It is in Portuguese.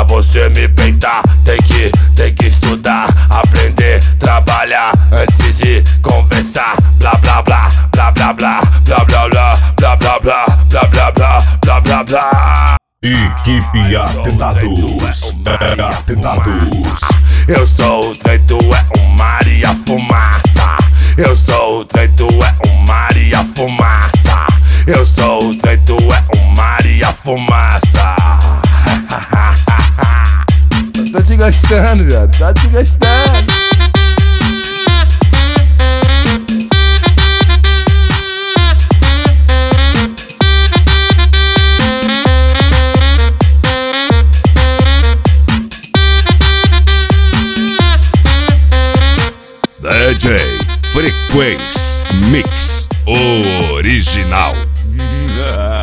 você me peitar, tem que estudar, aprender, trabalhar antes de conversar. Blá blá blá, blá blá blá, blá blá blá, blá blá blá, blá blá blá, blá blá blá. Equipe Atentados. Atentados. Eu sou o trem, tu é um mar e a fumaça. Eu sou o trem, tu é um mar e a fumaça. Eu sou o trem, tu é um mar e a fumaça. Tô te gostando, viado, tô te gostando. DJ Frequência Mix Original.